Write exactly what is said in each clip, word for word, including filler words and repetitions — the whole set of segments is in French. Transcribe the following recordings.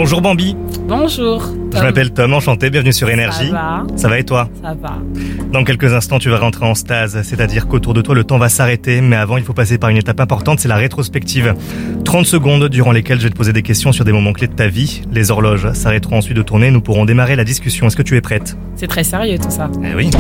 Bonjour Bambi. Bonjour. Je m'appelle Tom, enchanté, bienvenue sur Énergie. Ça va. Ça va et toi? Ça va. Dans quelques instants, tu vas rentrer en stase, c'est-à-dire qu'autour de toi, le temps va s'arrêter, mais avant, il faut passer par une étape importante, c'est la rétrospective. trente secondes durant lesquelles je vais te poser des questions sur des moments clés de ta vie. Les horloges s'arrêteront ensuite de tourner, nous pourrons démarrer la discussion. Est-ce que tu es prête? C'est très sérieux tout ça. Eh oui.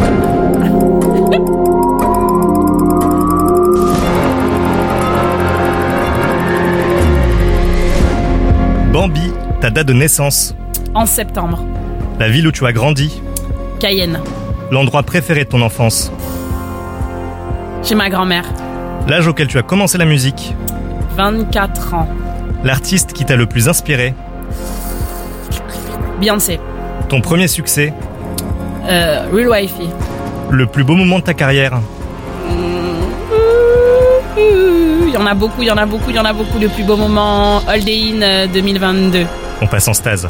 Bambi, ta date de naissance. En septembre. La ville où tu as grandi. Cayenne. L'endroit préféré de ton enfance. Chez ma grand-mère. L'âge auquel tu as commencé la musique. vingt-quatre ans. L'artiste qui t'a le plus inspiré. Beyoncé. Ton premier succès. Euh, Real Wifey. Le plus beau moment de ta carrière. Il y en a beaucoup, il y en a beaucoup, il y en a beaucoup. Le plus beau moment, All Day In deux mille vingt-deux. On passe en stase.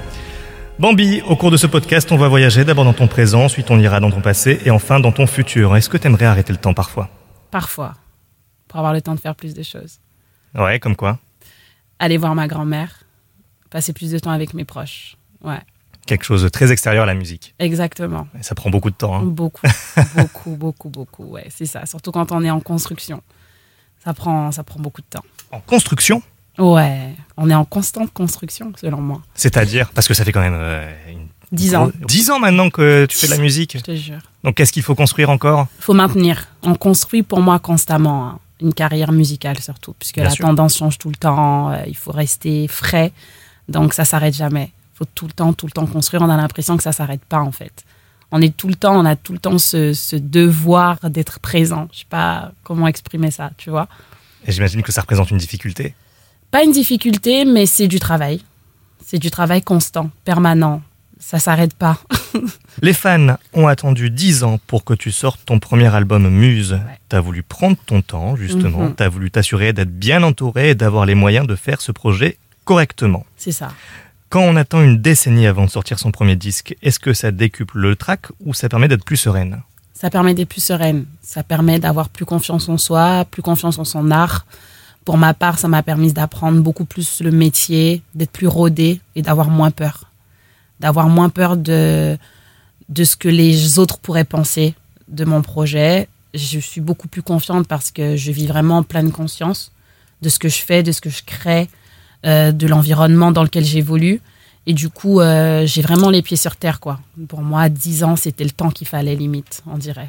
Bambi, au cours de ce podcast, on va voyager d'abord dans ton présent, ensuite on ira dans ton passé et enfin dans ton futur. Est-ce que tu aimerais arrêter le temps parfois? Parfois. Pour avoir le temps de faire plus de choses. Ouais, comme quoi? Aller voir ma grand-mère. Passer plus de temps avec mes proches. Ouais. Quelque chose de très extérieur à la musique. Exactement. Et ça prend beaucoup de temps. Hein. Beaucoup, beaucoup, beaucoup, beaucoup. Ouais, c'est ça. Surtout quand on est en construction. Ça prend, ça prend beaucoup de temps. En construction? Ouais, on est en constante construction, selon moi. C'est-à-dire? Parce que ça fait quand même... Euh, une... Dix ans. Dix ans maintenant que tu fais de la musique. Je te jure. Donc qu'est-ce qu'il faut construire encore? Il faut maintenir. On construit pour moi constamment hein, une carrière musicale surtout, puisque Bien la sûr. tendance change tout le temps. Euh, il faut rester frais, donc ça s'arrête jamais. Il faut tout le temps, tout le temps construire. On a l'impression que ça s'arrête pas en fait. On est tout le temps, on a tout le temps ce, ce devoir d'être présent. Je sais pas comment exprimer ça, tu vois. Et j'imagine que ça représente une difficulté. Pas une difficulté, mais c'est du travail. C'est du travail constant, permanent. Ça s'arrête pas. Les fans ont attendu dix ans pour que tu sortes ton premier album Muse. Ouais. T'as voulu prendre ton temps, justement. Mm-hmm. T'as voulu t'assurer d'être bien entouré et d'avoir les moyens de faire ce projet correctement. C'est ça. Quand on attend une décennie avant de sortir son premier disque, est-ce que ça décuple le trac ou ça permet d'être plus sereine? Ça permet d'être plus sereine. Ça permet d'avoir plus confiance en soi, plus confiance en son art. Pour ma part, ça m'a permis d'apprendre beaucoup plus le métier, d'être plus rodée et d'avoir moins peur. D'avoir moins peur de, de ce que les autres pourraient penser de mon projet. Je suis beaucoup plus confiante parce que je vis vraiment en pleine conscience de ce que je fais, de ce que je crée, euh, de l'environnement dans lequel j'évolue. Et du coup, euh, j'ai vraiment les pieds sur terre, quoi. Pour moi, dix ans, c'était le temps qu'il fallait, limite, on dirait.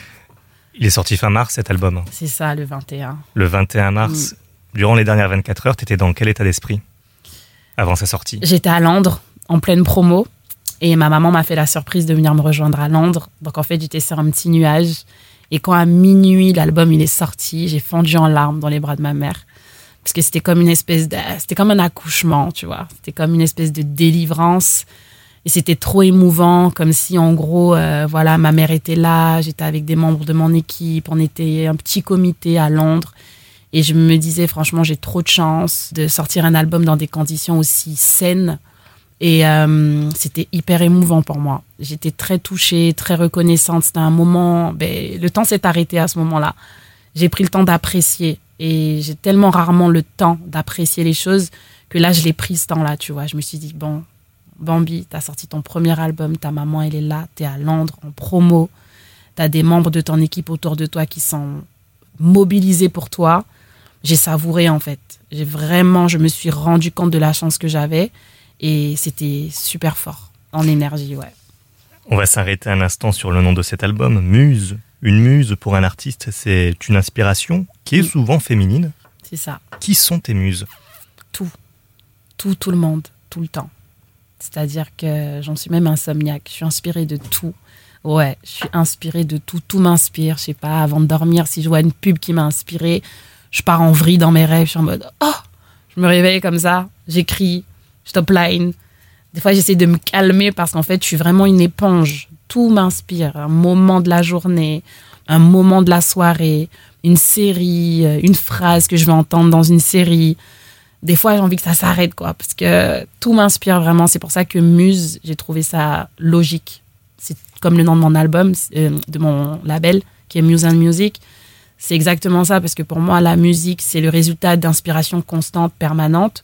Il est sorti fin mars, cet album. C'est ça, le vingt et un. Le vingt et un mars, mmh. Durant les dernières vingt-quatre heures, t'étais dans quel état d'esprit avant sa sortie? J'étais à Londres, en pleine promo. Et ma maman m'a fait la surprise de venir me rejoindre à Londres. Donc, en fait, j'étais sur un petit nuage. Et quand à minuit, l'album, il est sorti, j'ai fondu en larmes dans les bras de ma mère. Parce que c'était comme une espèce de... C'était comme un accouchement, tu vois. C'était comme une espèce de délivrance. Et c'était trop émouvant, comme si, en gros, euh, voilà, ma mère était là, j'étais avec des membres de mon équipe, on était un petit comité à Londres. Et je me disais, franchement, j'ai trop de chance de sortir un album dans des conditions aussi saines. Et euh, c'était hyper émouvant pour moi. J'étais très touchée, très reconnaissante. C'était un moment... Ben, le temps s'est arrêté à ce moment-là. J'ai pris le temps d'apprécier. Et j'ai tellement rarement le temps d'apprécier les choses que là, je l'ai pris ce temps-là, tu vois. Je me suis dit, bon, Bambi, t'as sorti ton premier album, ta maman, elle est là, t'es à Londres, en promo. T'as des membres de ton équipe autour de toi qui sont mobilisés pour toi. J'ai savouré, en fait. J'ai vraiment, je me suis rendu compte de la chance que j'avais. Et c'était super fort, en énergie, ouais. On va s'arrêter un instant sur le nom de cet album, Muse. Une muse, pour un artiste, c'est une inspiration qui est souvent féminine. C'est ça. Qui sont tes muses? Tout. Tout, tout le monde, tout le temps. C'est-à-dire que j'en suis même insomniaque. Je suis inspirée de tout. Ouais, je suis inspirée de tout. Tout m'inspire. Je sais pas, avant de dormir, si je vois une pub qui m'a inspirée, je pars en vrille dans mes rêves. Je suis en mode, oh, je me réveille comme ça, j'écris, je top line. Des fois, j'essaie de me calmer parce qu'en fait, je suis vraiment une éponge. Tout m'inspire. Un moment de la journée, un moment de la soirée, une série, une phrase que je vais entendre dans une série. Des fois, j'ai envie que ça s'arrête, quoi, parce que tout m'inspire vraiment. C'est pour ça que Muse, j'ai trouvé ça logique. C'est comme le nom de mon album, euh, de mon label, qui est Muse and Music. C'est exactement ça, parce que pour moi, la musique, c'est le résultat d'inspiration constante, permanente.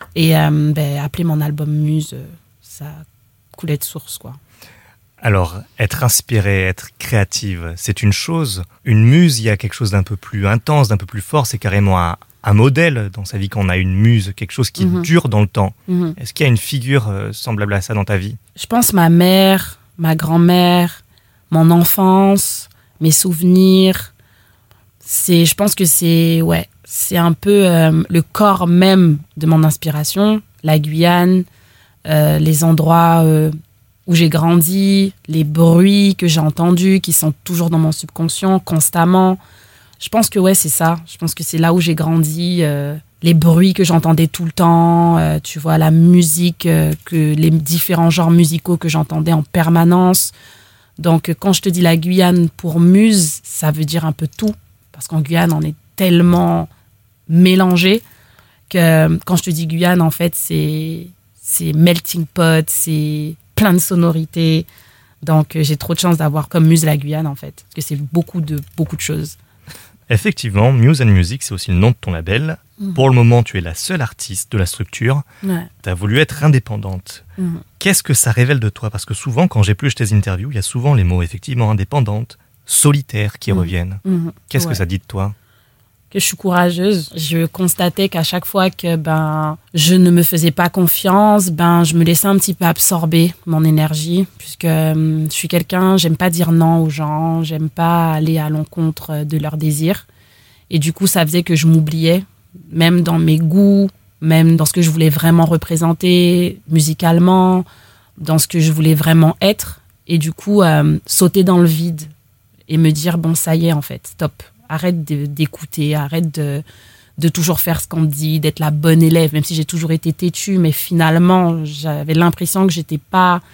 Et euh, ben, appeler mon album Muse, ça coulait de source, quoi. Alors, être inspirée, être créative, c'est une chose. Une muse, il y a quelque chose d'un peu plus intense, d'un peu plus fort. C'est carrément un, un modèle dans sa vie quand on a une muse, quelque chose qui Mm-hmm. dure dans le temps. Mm-hmm. Est-ce qu'il y a une figure euh, semblable à ça dans ta vie? Je pense ma mère, ma grand-mère, mon enfance, mes souvenirs. C'est, je pense que c'est, ouais, c'est un peu euh, le corps même de mon inspiration. La Guyane, euh, les endroits euh, où j'ai grandi, les bruits que j'ai entendus, qui sont toujours dans mon subconscient, constamment. Je pense que ouais, c'est ça. Je pense que c'est là où j'ai grandi. Euh, les bruits que j'entendais tout le temps, euh, tu vois, la musique, euh, que les différents genres musicaux que j'entendais en permanence. Donc, quand je te dis la Guyane pour muse, ça veut dire un peu tout. Parce qu'en Guyane, on est tellement mélangé que quand je te dis Guyane, en fait, c'est, c'est melting pot, c'est plein de sonorités. Donc, j'ai trop de chance d'avoir comme muse la Guyane, en fait. Parce que c'est beaucoup de, beaucoup de choses. Effectivement, Muse and Music, c'est aussi le nom de ton label. Mmh. Pour le moment, tu es la seule artiste de la structure. Ouais. Tu as voulu être indépendante. Mmh. Qu'est-ce que ça révèle de toi? Parce que souvent, quand j'épluche tes interviews, il y a souvent les mots, effectivement, indépendante, solitaire qui mmh. reviennent. Mmh. Qu'est-ce ouais. que ça dit de toi? Que je suis courageuse. Je constatais qu'à chaque fois que ben, je ne me faisais pas confiance, ben, je me laissais un petit peu absorber mon énergie, puisque euh, je suis quelqu'un, j'aime pas dire non aux gens, j'aime pas aller à l'encontre de leurs désirs. Et du coup, ça faisait que je m'oubliais, même dans mes goûts, même dans ce que je voulais vraiment représenter musicalement, dans ce que je voulais vraiment être. Et du coup, euh, sauter dans le vide et me dire, bon, ça y est, en fait, stop. Arrête de, d'écouter, arrête de, de toujours faire ce qu'on te dit, d'être la bonne élève, même si j'ai toujours été têtue, mais finalement, j'avais l'impression que j'étais pas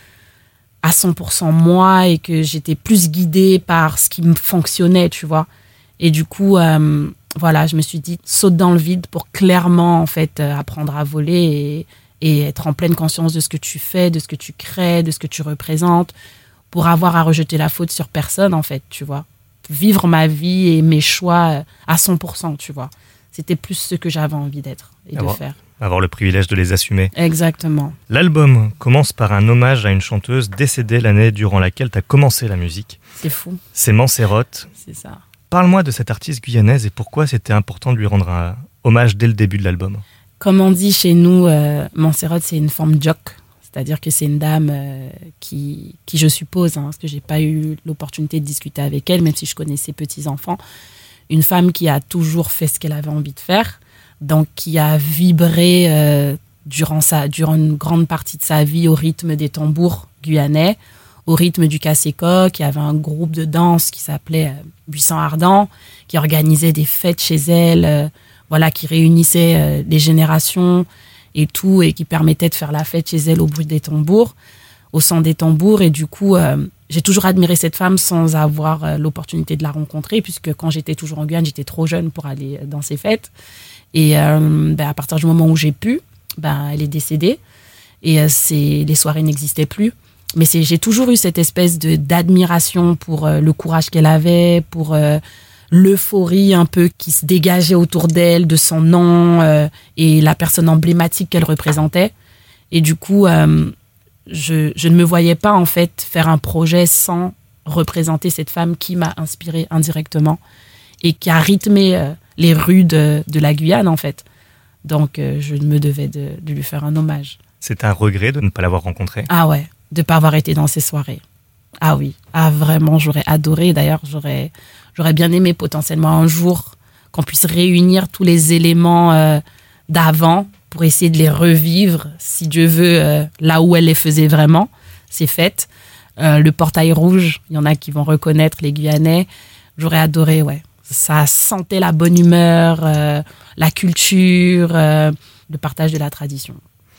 à cent pour cent moi et que j'étais plus guidée par ce qui me fonctionnait, tu vois. Et du coup, euh, voilà, je me suis dit, saute dans le vide pour clairement, en fait, euh, apprendre à voler et, et être en pleine conscience de ce que tu fais, de ce que tu crées, de ce que tu représentes, pour avoir à rejeter la faute sur personne, en fait, tu vois. Vivre ma vie et mes choix à cent pour cent, tu vois. C'était plus ce que j'avais envie d'être et avoir, de faire. Avoir le privilège de les assumer. Exactement. L'album commence par un hommage à une chanteuse décédée l'année durant laquelle tu as commencé la musique. C'est fou. C'est Mancerotte. C'est ça. Parle-moi de cette artiste guyanaise et pourquoi c'était important de lui rendre un hommage dès le début de l'album. Comme on dit chez nous, euh, Mancerotte, c'est une femme jock. C'est-à-dire que c'est une dame euh, qui, qui, je suppose, hein, parce que je n'ai pas eu l'opportunité de discuter avec elle, même si je connais ses petits-enfants, une femme qui a toujours fait ce qu'elle avait envie de faire, donc qui a vibré euh, durant, sa, durant une grande partie de sa vie au rythme des tambours guyanais, au rythme du Kaseko, qui avait un groupe de danse qui s'appelait euh, Buisson Ardent, qui organisait des fêtes chez elle, euh, voilà, qui réunissait euh, les générations et tout, et qui permettait de faire la fête chez elle au bruit des tambours, au son des tambours. Et du coup, euh, j'ai toujours admiré cette femme sans avoir euh, l'opportunité de la rencontrer, puisque quand j'étais toujours en Guyane, j'étais trop jeune pour aller dans ces fêtes. Et euh, ben, à partir du moment où j'ai pu, ben, elle est décédée. Et euh, c'est, les soirées n'existaient plus. Mais c'est, j'ai toujours eu cette espèce de, d'admiration pour euh, le courage qu'elle avait, pour... Euh, l'euphorie un peu qui se dégageait autour d'elle, de son nom euh, et la personne emblématique qu'elle représentait. Et du coup, euh, je, je ne me voyais pas en fait faire un projet sans représenter cette femme qui m'a inspirée indirectement et qui a rythmé euh, les rues de, de la Guyane en fait. Donc, euh, je me devais de, de lui faire un hommage. C'est un regret de ne pas l'avoir rencontrée? Ah ouais, de ne pas avoir été dans ces soirées. Ah oui, ah vraiment, j'aurais adoré. D'ailleurs, j'aurais, j'aurais bien aimé potentiellement un jour qu'on puisse réunir tous les éléments euh, d'avant pour essayer de les revivre, si Dieu veut, euh, là où elle les faisait vraiment, ces fêtes. Euh, le portail rouge, il y en a qui vont reconnaître, les Guyanais. J'aurais adoré, ouais. Ça sentait la bonne humeur, euh, la culture, euh, le partage de la tradition.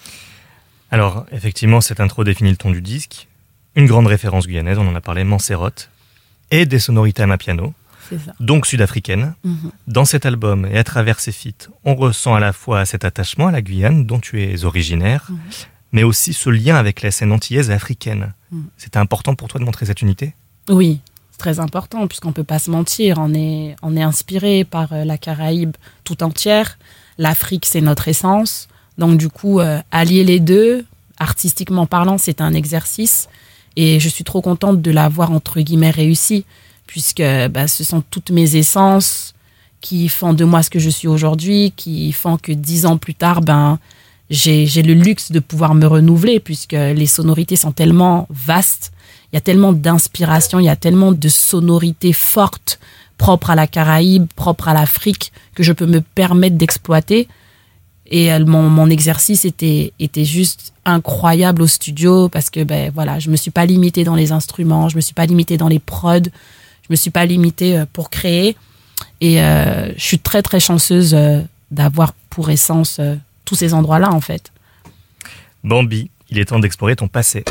Alors, effectivement, cette intro définit le ton du disque. Une grande référence guyanaise, on en a parlé, Mancerotte, et des sonorités amapiano, donc sud-africaines. Mm-hmm. Dans cet album et à travers ces feats, on ressent à la fois cet attachement à la Guyane, dont tu es originaire, mm-hmm. mais aussi ce lien avec la scène antillaise et africaine. Mm. C'était important pour toi de montrer cette unité? Oui, c'est très important, puisqu'on ne peut pas se mentir. On est, on est inspiré par la Caraïbe tout entière. L'Afrique, c'est notre essence. Donc, du coup, euh, allier les deux, artistiquement parlant, c'est un exercice. Et je suis trop contente de l'avoir, entre guillemets, réussi, puisque bah, ce sont toutes mes essences qui font de moi ce que je suis aujourd'hui, qui font que dix ans plus tard, ben, j'ai, j'ai le luxe de pouvoir me renouveler, puisque les sonorités sont tellement vastes, il y a tellement d'inspiration, il y a tellement de sonorités fortes, propres à la Caraïbe, propres à l'Afrique, que je peux me permettre d'exploiter. Et euh, mon, mon exercice était, était juste incroyable au studio parce que ben, voilà, je ne me suis pas limitée dans les instruments, je ne me suis pas limitée dans les prods, je ne me suis pas limitée euh, pour créer. Et euh, je suis très, très chanceuse euh, d'avoir pour essence euh, tous ces endroits-là, en fait. Bambi, il est temps d'explorer ton passé.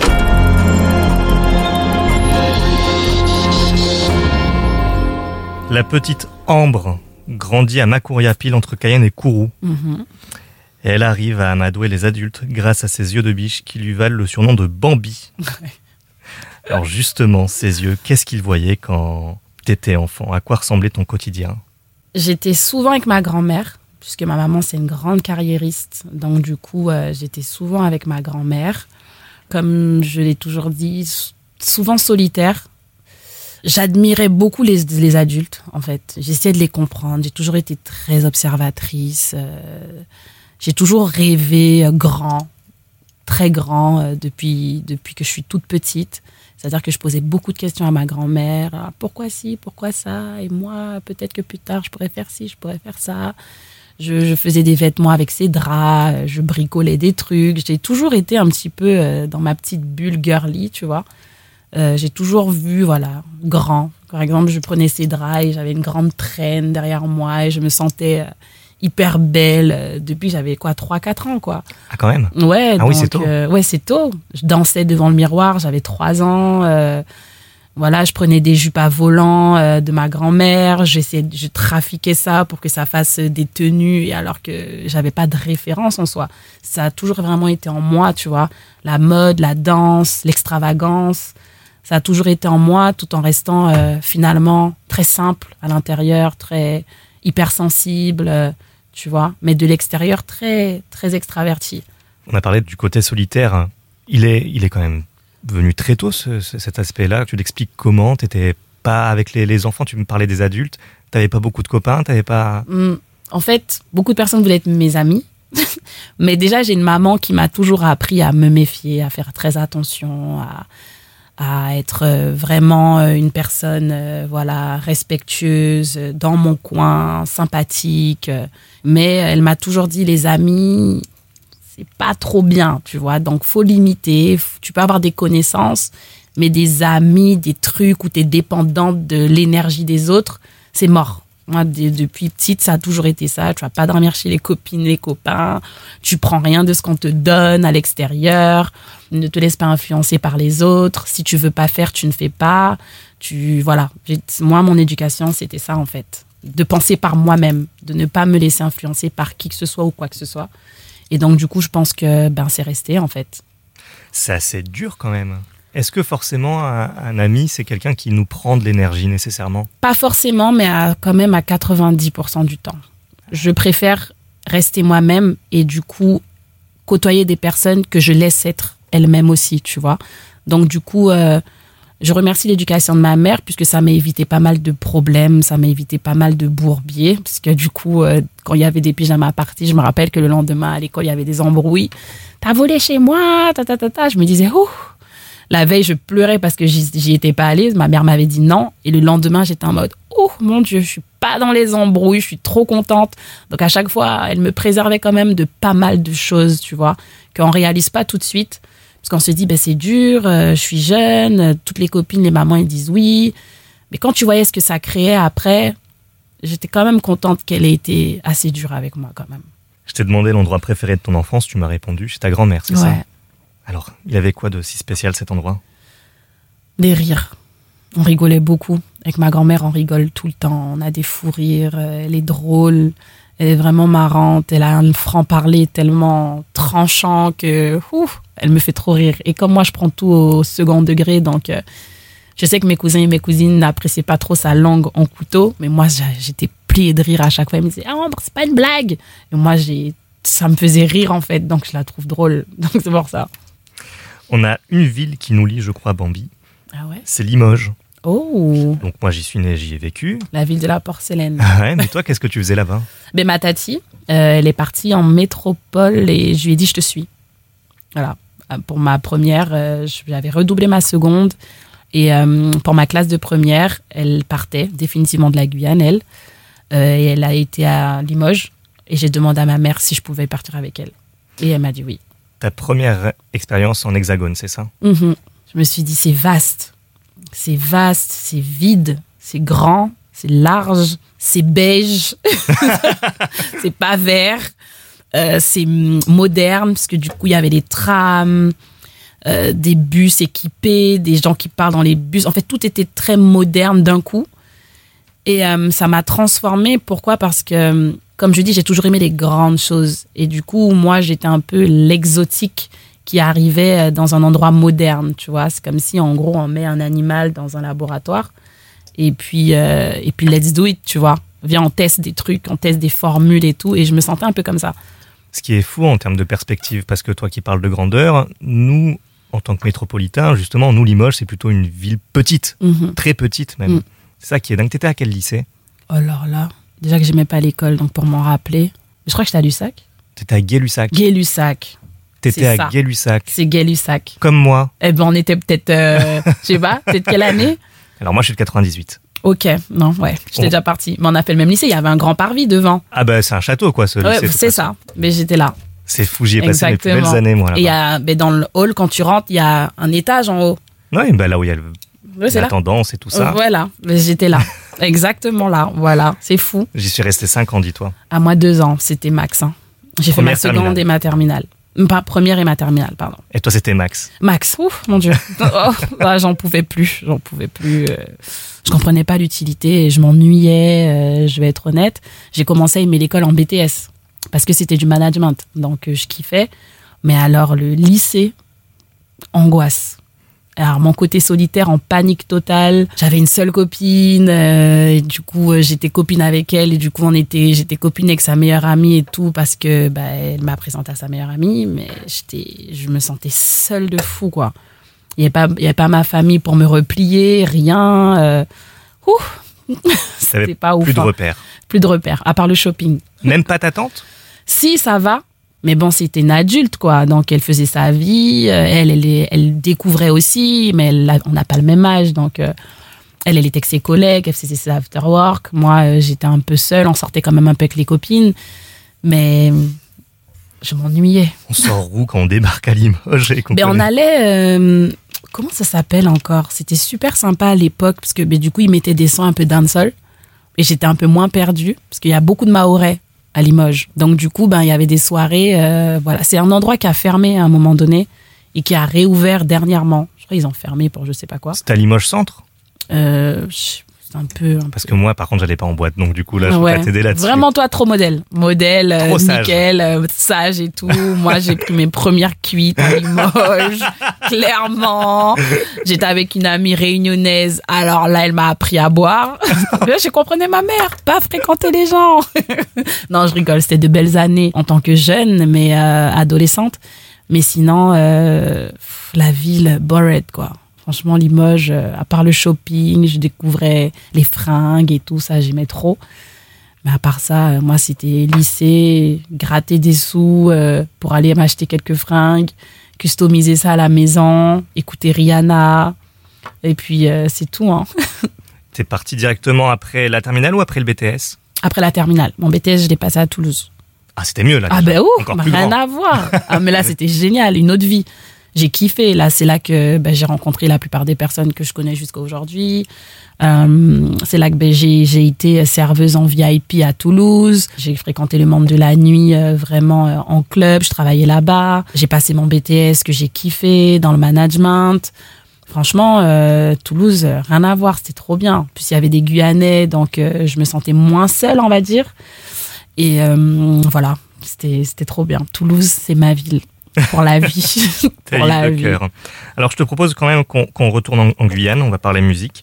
La petite Ambre grandit à Makouria, pile entre Cayenne et Kourou. Mm-hmm. Et elle arrive à amadouer les adultes grâce à ses yeux de biche qui lui valent le surnom de Bambi. Alors justement, ces yeux, qu'est-ce qu'ils voyaient quand t'étais enfant? À quoi ressemblait ton quotidien? J'étais souvent avec ma grand-mère, puisque ma maman, c'est une grande carriériste. Donc du coup, euh, j'étais souvent avec ma grand-mère. Comme je l'ai toujours dit, souvent solitaire. J'admirais beaucoup les, les adultes, en fait. J'essayais de les comprendre. J'ai toujours été très observatrice. Euh, j'ai toujours rêvé grand, très grand, euh, depuis, depuis que je suis toute petite. C'est-à-dire que je posais beaucoup de questions à ma grand-mère. Ah, pourquoi ci, pourquoi ça? Et moi, peut-être que plus tard, je pourrais faire ci, je pourrais faire ça. Je, je faisais des vêtements avec ses draps. Je bricolais des trucs. J'ai toujours été un petit peu euh, dans ma petite bulle girly, tu vois. Euh, j'ai toujours vu, voilà, grand. Par exemple, je prenais ses draps et j'avais une grande traîne derrière moi et je me sentais euh, hyper belle euh, depuis j'avais quoi, trois quatre ans, quoi. Ah, quand même? Ouais, ah donc, oui, c'est tôt. Euh, ouais, c'est tôt. Je dansais devant le miroir, j'avais trois ans. Euh, voilà, je prenais des jupes à volants euh, de ma grand-mère. J'essayais, je trafiquais ça pour que ça fasse des tenues alors que j'avais pas de référence en soi. Ça a toujours vraiment été en moi, tu vois. La mode, la danse, l'extravagance. Ça a toujours été en moi, tout en restant euh, finalement très simple à l'intérieur, très hypersensible, euh, tu vois, mais de l'extérieur très très extraverti. On a parlé du côté solitaire. Il est, il est quand même venu très tôt, ce, ce, cet aspect-là. Tu l'expliques comment? T'étais pas avec les, les enfants, tu me parlais des adultes. T'avais pas beaucoup de copains, t'avais pas... Mmh. En fait, beaucoup de personnes voulaient être mes amis. Mais déjà, j'ai une maman qui m'a toujours appris à me méfier, à faire très attention, à... à être vraiment une personne euh, voilà, respectueuse, dans mon coin, sympathique. Mais elle m'a toujours dit, les amis, c'est pas trop bien, tu vois. Donc, faut limiter. Tu peux avoir des connaissances, mais des amis, des trucs où tu es dépendante de l'énergie des autres, c'est mort. Moi, de, depuis petite, ça a toujours été ça. Tu vas pas dormir chez les copines, les copains. Tu prends rien de ce qu'on te donne à l'extérieur. Ne te laisse pas influencer par les autres. Si tu veux pas faire, tu ne fais pas. Tu, voilà. J'ai, moi, mon éducation, c'était ça, en fait. De penser par moi-même. De ne pas me laisser influencer par qui que ce soit ou quoi que ce soit. Et donc, du coup, je pense que, ben, c'est resté, en fait. C'est assez dur, quand même. Est-ce que forcément un, un ami, c'est quelqu'un qui nous prend de l'énergie nécessairement? Pas forcément, mais à, quand même à quatre-vingt-dix pour cent du temps. Je préfère rester moi-même et du coup côtoyer des personnes que je laisse être elles-mêmes aussi, tu vois. Donc du coup, euh, je remercie l'éducation de ma mère puisque ça m'a évité pas mal de problèmes, ça m'a évité pas mal de bourbiers. Parce que du coup, euh, quand il y avait des pyjamas parties, je me rappelle que le lendemain à l'école, il y avait des embrouilles. T'as volé chez moi, ta ta ta ta. Je me disais, ouh. La veille, je pleurais parce que j'y, j'y étais pas allée. Ma mère m'avait dit non. Et le lendemain, j'étais en mode, oh mon Dieu, je suis pas dans les embrouilles, je suis trop contente. Donc à chaque fois, elle me préservait quand même de pas mal de choses, tu vois, qu'on réalise pas tout de suite. Parce qu'on se dit, ben, c'est dur, euh, je suis jeune, euh, toutes les copines, les mamans, elles disent oui. Mais quand tu voyais ce que ça créait après, j'étais quand même contente qu'elle ait été assez dure avec moi quand même. Je t'ai demandé l'endroit préféré de ton enfance, tu m'as répondu, chez ta grand-mère, c'est Ouais. ça? Alors, il avait quoi de si spécial cet endroit? Des rires. On rigolait beaucoup. Avec ma grand-mère, on rigole tout le temps. On a des fous rires. Elle est drôle. Elle est vraiment marrante. Elle a un franc-parler tellement tranchant que ouf, elle me fait trop rire. Et comme moi, je prends tout au second degré, donc euh, je sais que mes cousins et mes cousines n'appréciaient pas trop sa langue en couteau, mais moi, j'étais pliée de rire à chaque fois. Ils me disaient « Ah, c'est pas une blague !» Et moi, j'ai ça me faisait rire en fait, donc je la trouve drôle. Donc c'est pour ça. On a une ville qui nous lie, je crois, Bambi. Ah ouais. C'est Limoges. Oh. Donc moi j'y suis né, j'y ai vécu. La ville de la porcelaine. Ah ouais, mais toi qu'est-ce que tu faisais là-bas? Ben ma tati, euh, elle est partie en métropole et je lui ai dit je te suis. Voilà. Pour ma première, euh, j'avais redoublé ma seconde et euh, pour ma classe de première, elle partait définitivement de la Guyane, elle. Euh, et elle a été à Limoges et j'ai demandé à ma mère si je pouvais partir avec elle. Et elle m'a dit oui. Ta première expérience en hexagone, c'est ça? Mm-hmm. Je me suis dit c'est vaste. C'est vaste, c'est vide, c'est grand, c'est large, c'est beige, c'est pas vert, euh, c'est moderne, parce que du coup, il y avait des trams, euh, des bus équipés, des gens qui parlent dans les bus. En fait, tout était très moderne d'un coup. Et euh, ça m'a transformée. Pourquoi? Parce que, comme je dis, j'ai toujours aimé les grandes choses. Et du coup, moi, j'étais un peu l'exotique qui arrivait dans un endroit moderne, tu vois. C'est comme si, en gros, on met un animal dans un laboratoire et puis, euh, et puis let's do it, tu vois. Viens, on teste des trucs, on teste des formules et tout. Et je me sentais un peu comme ça. Ce qui est fou en termes de perspective, parce que toi qui parles de grandeur, nous, en tant que métropolitains, justement, nous, Limoges, c'est plutôt une ville petite, Mm-hmm. très petite même. Mm. C'est ça qui est dingue. T'étais à quel lycée? Oh, alors là, déjà que j'aimais pas l'école, donc pour m'en rappeler, je crois que j'étais à Lussac. T'étais à Gay-Lussac. Gay-Lussac. T'étais c'est à ça. Gay-Lussac. C'est Gay-Lussac. Comme moi. Eh ben, on était peut-être, euh, je sais pas, peut-être quelle année? Alors moi, je suis de quatre-vingt-dix-huit. Ok, non, ouais, j'étais Oh. déjà partie. Mais on a fait le même lycée, il y avait un grand parvis devant. Ah bah c'est un château quoi, ce Ouais, lycée. de toute c'est façon. ça, mais j'étais là. C'est fou, j'y ai passé mes plus Exactement. belles années moi Et il y là-bas. a, ben, dans le hall, quand tu rentres, il y a un étage en haut. Ouais, bah là où il y a le, Ouais, c'est la là. tendance et tout ça. Euh, Voilà, mais j'étais là. Exactement là, voilà, c'est fou. J'y suis resté cinq ans, dis-toi. À moi, deux ans, c'était max. Hein. J'ai fait ma Première seconde terminale. et ma terminale. Pas première et ma terminale, pardon. Et toi, c'était Max. Max, ouf, mon Dieu. Oh, ah, j'en pouvais plus, j'en pouvais plus. euh, Je comprenais pas l'utilité et je m'ennuyais, euh, je vais être honnête. J'ai commencé à aimer l'école en B T S parce que c'était du management, donc euh, je kiffais. Mais alors, le lycée, angoisse. Alors, mon côté solitaire en panique totale. J'avais une seule copine, euh, et du coup, euh, j'étais copine avec elle, et du coup, on était, j'étais copine avec sa meilleure amie et tout, parce que bah, elle m'a présenté à sa meilleure amie, mais j'étais, je me sentais seule de fou, quoi. Il n'y avait pas, il y avait pas ma famille pour me replier, rien. Euh, ouf, T'avais c'était pas ouf. plus de hein. repères. Plus de repères, à part le shopping. Même pas ta tante? Si, ça va. Mais bon, c'était une adulte, quoi. Donc, elle faisait sa vie. Euh, Elle, elle, est- elle découvrait aussi, mais elle a- on n'a pas le même âge. Donc, euh, elle, elle était avec ses collègues, elle faisait ses after-work. Moi, euh, j'étais un peu seule. On sortait quand même un peu avec les copines. Mais euh, je m'ennuyais. On sort où quand on débarque à Limoges et qu'on Ben, on connaît- allait... euh, comment ça s'appelle encore? C'était super sympa à l'époque, parce que ben, du coup, ils mettaient des sons un peu dancehall. Et j'étais un peu moins perdue, parce qu'il y a beaucoup de Mahorais à Limoges. Donc, du coup, ben, il y avait des soirées. euh, voilà. C'est un endroit qui a fermé à un moment donné et qui a réouvert dernièrement. Je crois qu'ils ont fermé pour je sais pas quoi. C'était à Limoges Centre? Euh, je- c'est un peu... un Parce peu- que moi, par contre, j'allais pas en boîte. Donc, du coup, là, je peux Ouais. pas t'aider là-dessus. Vraiment, toi, trop modèle. Modèle, euh, Trop sage. nickel, euh, sage et tout. Moi, j'ai pris mes premières cuites à Limoges, clairement. J'étais avec une amie réunionnaise. Alors là, elle m'a appris à boire. Là, je comprenais ma mère, pas fréquenter les gens. Non, je rigole. C'était de belles années en tant que jeune, mais euh, adolescente. Mais sinon, euh, pff, la ville, bored, quoi. Franchement, Limoges, euh, à part le shopping, je découvrais les fringues et tout ça, j'aimais trop. Mais à part ça, euh, moi, c'était lycée, gratter des sous euh, pour aller m'acheter quelques fringues, customiser ça à la maison, écouter Rihanna. Et puis, euh, c'est tout. Hein. T'es parti directement après la terminale ou après le B T S? Après la terminale. Mon B T S, je l'ai passé à Toulouse. Ah, c'était mieux là. Ah déjà. ben ouf, Encore plus rien grand. à voir. Ah mais là c'était génial, une autre vie. J'ai kiffé. Là c'est là que ben, j'ai rencontré la plupart des personnes que je connais jusqu'à aujourd'hui. Euh, c'est là que ben, j'ai j'ai été serveuse en V I P à Toulouse. J'ai fréquenté le monde de la nuit euh, vraiment euh, en club. Je travaillais là-bas. J'ai passé mon B T S que j'ai kiffé dans le management. Franchement, euh, Toulouse, euh, rien à voir, c'était trop bien. En plus, il y avait des Guyanais, donc euh, je me sentais moins seule, on va dire. Et euh, voilà, c'était c'était trop bien. Toulouse, c'est ma ville pour la vie. Ta pour ville la de vie. cœur. Alors, je te propose quand même qu'on qu'on retourne en, en Guyane. On va parler musique.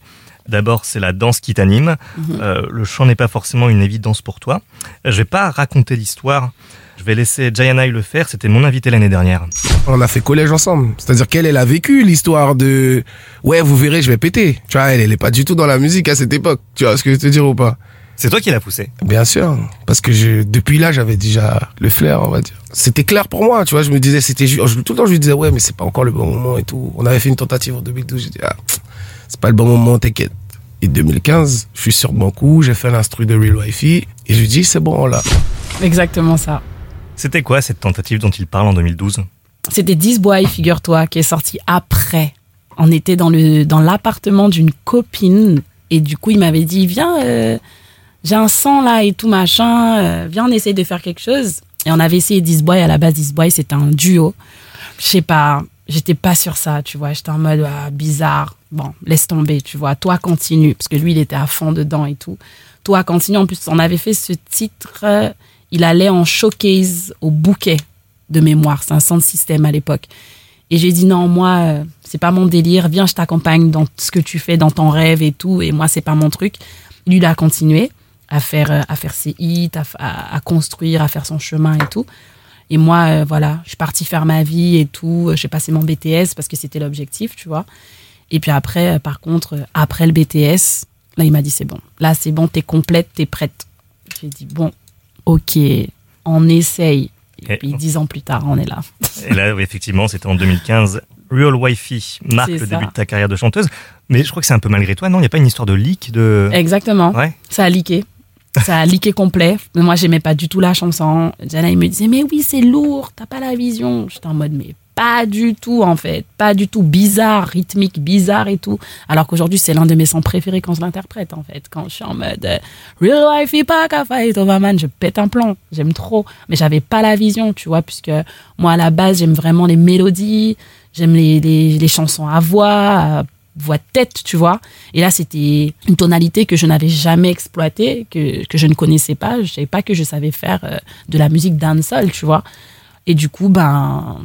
D'abord, c'est la danse qui t'anime. Mmh. Euh, le chant n'est pas forcément une évidence pour toi. Je vais pas raconter l'histoire. Je vais laisser Jayanai le faire. C'était mon invité l'année dernière. On a fait collège ensemble. C'est-à-dire qu'elle, elle a vécu l'histoire de « Ouais, vous verrez, je vais péter ». Tu vois, elle, elle est pas du tout dans la musique à cette époque. Tu vois ce que je veux te dire ou pas? C'est toi qui l'as poussé. Bien sûr. Parce que je, depuis là, j'avais déjà le flair, on va dire. C'était clair pour moi, tu vois. Je me disais, c'était ju- tout le temps, je lui disais « Ouais, mais c'est pas encore le bon moment et tout ». On avait fait une tentative en deux mille douze. J'ai dit « Ah, c'est pas le bon moment, t'inquiète ». Et deux mille quinze, je suis sur mon coup, j'ai fait l'instru de Real Wifey et je lui dis c'est bon là. Exactement ça. C'était quoi cette tentative dont il parle en deux mille douze? C'était This Boy, figure-toi, qui est sorti après. On était dans, le, dans l'appartement d'une copine et du coup il m'avait dit viens, euh, j'ai un sang là et tout machin, euh, viens on essaye de faire quelque chose. Et on avait essayé This Boy, à la base This Boy c'était un duo. Je sais pas, j'étais pas sur ça, tu vois, j'étais en mode ah, bizarre. Bon, laisse tomber, tu vois. Toi, continue. Parce que lui, il était à fond dedans et tout. Toi, continue. En plus, on avait fait ce titre. Euh, il allait en showcase au Bouquet de mémoire. C'est un sound system à l'époque. Et j'ai dit non, moi, euh, c'est pas mon délire. Viens, je t'accompagne dans ce que tu fais, dans ton rêve et tout. Et moi, c'est pas mon truc. Lui, il a continué à faire, euh, à faire ses hits, à, à, à construire, à faire son chemin et tout. Et moi, euh, voilà, je suis partie faire ma vie et tout. J'ai passé mon B T S parce que c'était l'objectif, tu vois. Et puis après, par contre, après le B T S, là, il m'a dit, c'est bon. Là, c'est bon, t'es complète, t'es prête. J'ai dit, bon, ok, on essaye. Et, et puis, dix ans plus tard, on est là. Et là, oui, effectivement, c'était en deux mille quinze. Real Wifey marque c'est le ça. Début de ta carrière de chanteuse. Mais je crois que c'est un peu malgré toi, non? Il n'y a pas une histoire de leak de... Exactement. Ouais. Ça a leaké. Ça a leaké complet. Mais moi, j'aimais pas du tout la chanson. Jana, il me disait, mais oui, c'est lourd, t'as pas la vision. J'étais en mode, mais pas du tout, en fait. Pas du tout. Bizarre, rythmique, bizarre et tout. Alors qu'aujourd'hui, c'est l'un de mes sons préférés quand je l'interprète, en fait. Quand je suis en mode euh, Real Wifey, pas qu'à fight over man, je pète un plomb. J'aime trop. Mais j'avais pas la vision, tu vois, puisque moi, à la base, j'aime vraiment les mélodies. J'aime les, les, les chansons à voix, à voix de tête, tu vois. Et là, c'était une tonalité que je n'avais jamais exploitée, que, que je ne connaissais pas. Je savais pas que je savais faire euh, de la musique dancehall, tu vois. Et du coup, ben...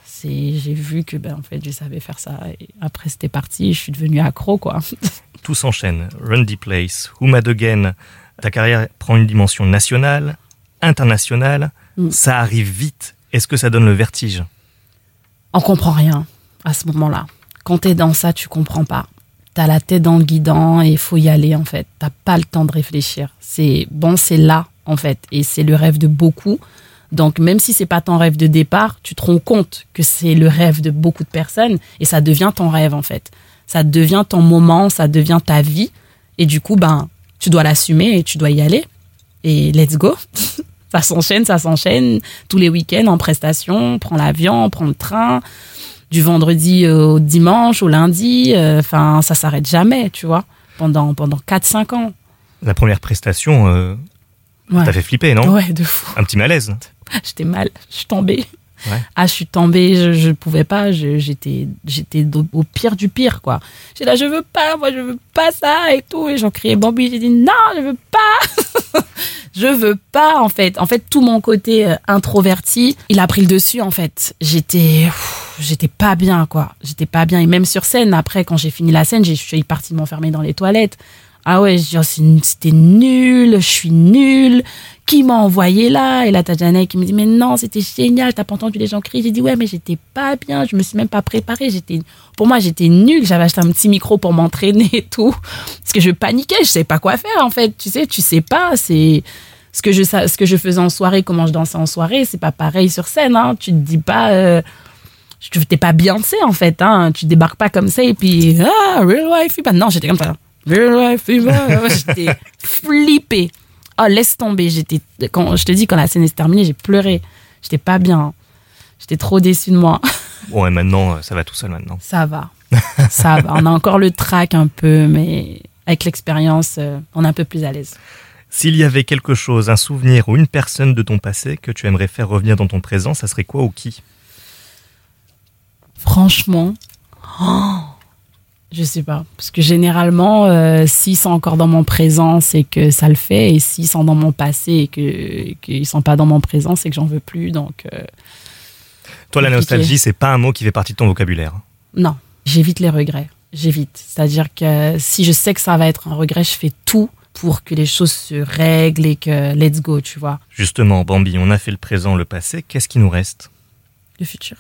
Et j'ai vu que ben, en fait, je savais faire ça. Et après, c'était parti. Je suis devenue accro, quoi. Tout s'enchaîne. Run the Place, Who Mad Again. Ta carrière prend une dimension nationale, internationale. Mm. Ça arrive vite. Est-ce que ça donne le vertige? On comprend rien à ce moment-là. Quand t'es dans ça, tu comprends pas. T'as la tête dans le guidon et il faut y aller, en fait. T'as pas le temps de réfléchir. C'est bon, c'est là, en fait. Et c'est le rêve de beaucoup. Donc, même si c'est pas ton rêve de départ, tu te rends compte que c'est le rêve de beaucoup de personnes et ça devient ton rêve, en fait. Ça devient ton moment, ça devient ta vie. Et du coup, ben, tu dois l'assumer et tu dois y aller. Et let's go. Ça s'enchaîne, ça s'enchaîne. Tous les week-ends en prestation, on prend l'avion, on prend le train. Du vendredi au dimanche, au lundi. Enfin, euh, ça s'arrête jamais, tu vois. Pendant, pendant quatre cinq ans. La première prestation, euh, ouais. T'as fait flipper, non? Ouais, de fou. Un petit malaise. J'étais mal, je suis tombée. Ouais. Ah, je suis tombée, je, je pouvais pas, je, j'étais, j'étais au pire du pire, quoi. J'étais là, je veux pas, moi, je veux pas ça et tout. Et j'en criais Bambi, j'ai dit non, je veux pas. Je veux pas, en fait. En fait, tout mon côté euh, introverti, il a pris le dessus, en fait. J'étais, pff, j'étais pas bien, quoi. J'étais pas bien. Et même sur scène, après, quand j'ai fini la scène, j'ai, je suis partie m'enfermer dans les toilettes. Ah ouais, je dis, oh, c'était nul, je suis nulle. Qui m'a envoyé là? Et là, t'as Janet qui me dit, mais non, c'était génial, t'as pas entendu les gens crier? J'ai dit, ouais, mais j'étais pas bien, je me suis même pas préparée. J'étais, pour moi, j'étais nulle. J'avais acheté un petit micro pour m'entraîner et tout. Parce que je paniquais, je savais pas quoi faire, en fait. Tu sais, tu sais pas, c'est ce que je, ce que je faisais en soirée, comment je dansais en soirée, c'est pas pareil sur scène, hein. Tu te dis pas, euh, tu t'es pas Beyoncé, en fait, hein. Tu débarques pas comme ça et puis, ah, Real Wifey. Bah, non, j'étais comme ça. J'étais flippée. Oh, laisse tomber. J'étais, quand, je te dis, quand la scène est terminée, j'ai pleuré. J'étais pas bien. J'étais trop déçue de moi. Bon, et maintenant, ça va tout seul maintenant. Ça va. Ça va. On a encore le trac un peu, mais avec l'expérience, on est un peu plus à l'aise. S'il y avait quelque chose, un souvenir ou une personne de ton passé que tu aimerais faire revenir dans ton présent, ça serait quoi ou qui? Franchement, oh, je sais pas. Parce que généralement, euh, s'ils sont encore dans mon présent, c'est que ça le fait. Et s'ils sont dans mon passé et que, qu'ils sont pas dans mon présent, c'est que j'en veux plus. Donc, euh, toi, la nostalgie, c'est pas un mot qui fait partie de ton vocabulaire? Non, j'évite les regrets. j'évite. C'est-à-dire que si je sais que ça va être un regret, je fais tout pour que les choses se règlent et que let's go, tu vois. Justement, Bambi, on a fait le présent, le passé. Qu'est-ce qui nous reste ? Le futur.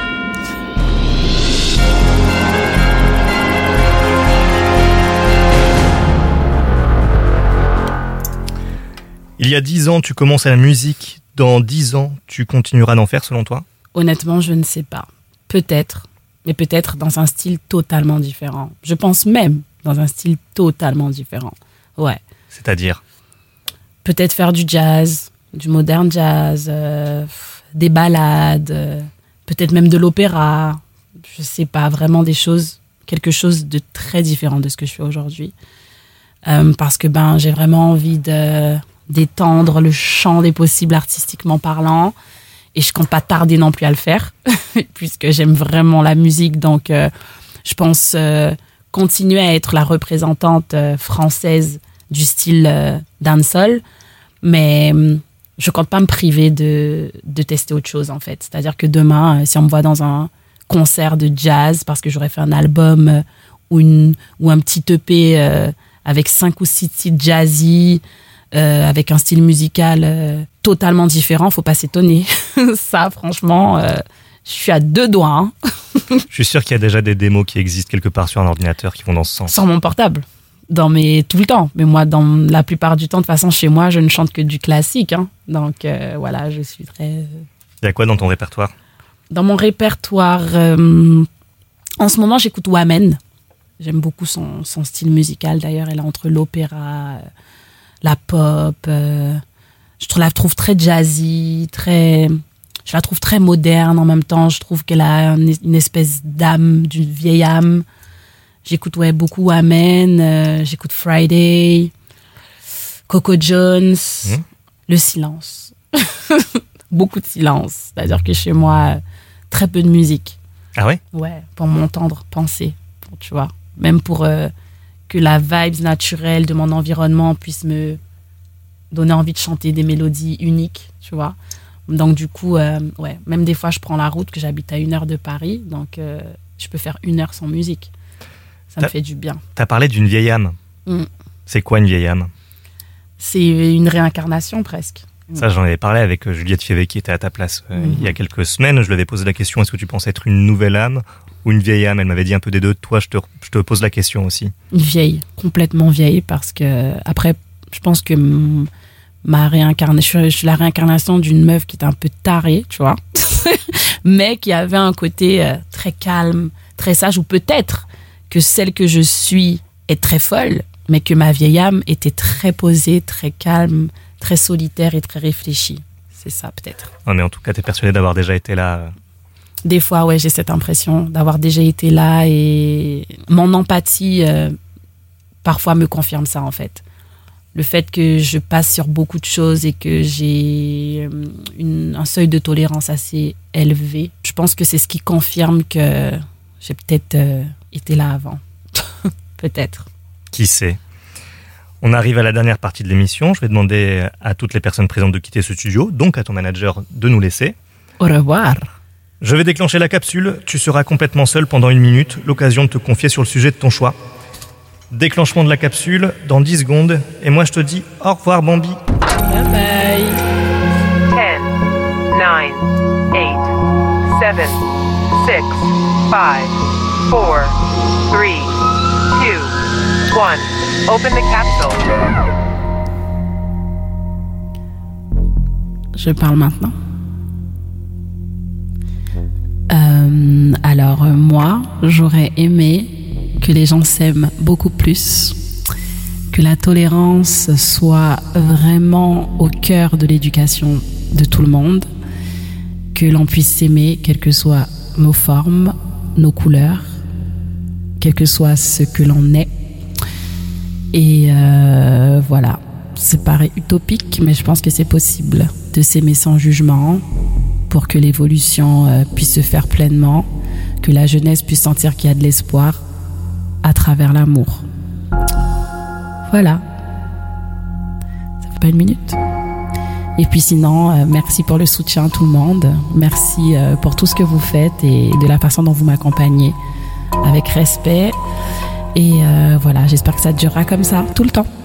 Il y a dix ans, tu commences à la musique. Dans dix ans, tu continueras d'en faire, selon toi ? Honnêtement, je ne sais pas. Peut-être, mais peut-être dans un style totalement différent. Je pense même dans un style totalement différent. Ouais. C'est-à-dire ? Peut-être faire du jazz, du modern jazz, euh, des ballades, euh, peut-être même de l'opéra. Je sais pas, vraiment des choses, quelque chose de très différent de ce que je fais aujourd'hui. Euh, parce que ben, j'ai vraiment envie de, d'étendre le champ des possibles artistiquement parlant. Et je compte pas tarder non plus à le faire, puisque j'aime vraiment la musique. Donc, euh, je pense euh, continuer à être la représentante euh, française du style euh, dancehall. Mais euh, je compte pas me priver de, de tester autre chose, en fait. C'est-à-dire que demain, euh, si on me voit dans un concert de jazz, parce que j'aurais fait un album euh, ou, une, ou un petit E P euh, avec cinq ou six titres jazzy, Euh, avec un style musical euh, totalement différent, faut pas s'étonner. Ça, franchement, euh, je suis à deux doigts. Hein. Je suis sûr qu'il y a déjà des démos qui existent quelque part sur un ordinateur qui vont dans ce sens. Sur mon portable, dans mes... tout le temps. Mais moi, dans la plupart du temps, de toute façon, chez moi, je ne chante que du classique. Hein. Donc, euh, voilà, je suis très... Il y a quoi dans ton répertoire ? Dans mon répertoire, euh, en ce moment, j'écoute Wamen. J'aime beaucoup son, son style musical, d'ailleurs. Elle est entre l'opéra... Euh, la pop, euh, je trouve, la trouve très jazzy, très, je la trouve très moderne en même temps. Je trouve qu'elle a une, une espèce d'âme, d'une vieille âme. J'écoute ouais, beaucoup Amen, euh, j'écoute Friday, Coco Jones, mmh. Le silence. Beaucoup de silence. C'est-à-dire que chez moi, très peu de musique. Ah ouais ? Ouais, pour m'entendre penser, pour, tu vois. Même pour... Euh, que la vibe naturelle de mon environnement puisse me donner envie de chanter des mélodies uniques, tu vois. Donc, du coup, euh, ouais, même des fois, je prends la route, que j'habite à une heure de Paris, donc euh, je peux faire une heure sans musique. Ça t'as, me fait du bien. T'as parlé d'une vieille âme. Mm. C'est quoi une vieille âme ? C'est une réincarnation, presque. Ça, j'en avais parlé avec Juliette Fievé qui était à ta place euh, mm-hmm. il y a quelques semaines. Je lui avais posé la question, est-ce que tu penses être une nouvelle âme ou une vieille âme ? Elle m'avait dit un peu des deux. Toi, je te, je te pose la question aussi. Une vieille, complètement vieille, parce que après, je pense que m- ma réincarnation, je suis la réincarnation d'une meuf qui était un peu tarée, tu vois, mais qui avait un côté euh, très calme, très sage, ou peut-être que celle que je suis est très folle, mais que ma vieille âme était très posée, très calme, très solitaire et très réfléchie. C'est ça, peut-être. Non, mais en tout cas, t'es persuadée d'avoir déjà été là. Des fois, ouais, j'ai cette impression d'avoir déjà été là et mon empathie, euh, parfois, me confirme ça, en fait. Le fait que je passe sur beaucoup de choses et que j'ai une, un seuil de tolérance assez élevé, je pense que c'est ce qui confirme que j'ai peut-être euh, été là avant. Peut-être. Qui sait ? On arrive à la dernière partie de l'émission. Je vais demander à toutes les personnes présentes de quitter ce studio, donc à ton manager de nous laisser. Au revoir. Je vais déclencher la capsule. Tu seras complètement seul pendant une minute. L'occasion de te confier sur le sujet de ton choix. Déclenchement de la capsule dans dix secondes. Et moi, je te dis au revoir, Bambi. Bye bye. ten, nine, eight, seven, six, five, four, three, two, one. Open the capsule. Je parle maintenant. Euh, alors, euh, moi, j'aurais aimé que les gens s'aiment beaucoup plus, que la tolérance soit vraiment au cœur de l'éducation de tout le monde, que l'on puisse s'aimer, quelles que soient nos formes, nos couleurs, quel que soit ce que l'on est. Et euh, voilà, c'est paraît utopique, mais je pense que c'est possible de s'aimer sans jugement pour que l'évolution euh, puisse se faire pleinement, que la jeunesse puisse sentir qu'il y a de l'espoir à travers l'amour. Voilà. Ça fait pas une minute. Et puis sinon, euh, merci pour le soutien tout le monde. Merci euh, pour tout ce que vous faites et de la façon dont vous m'accompagnez avec respect. Et euh, voilà, j'espère que ça durera comme ça tout le temps.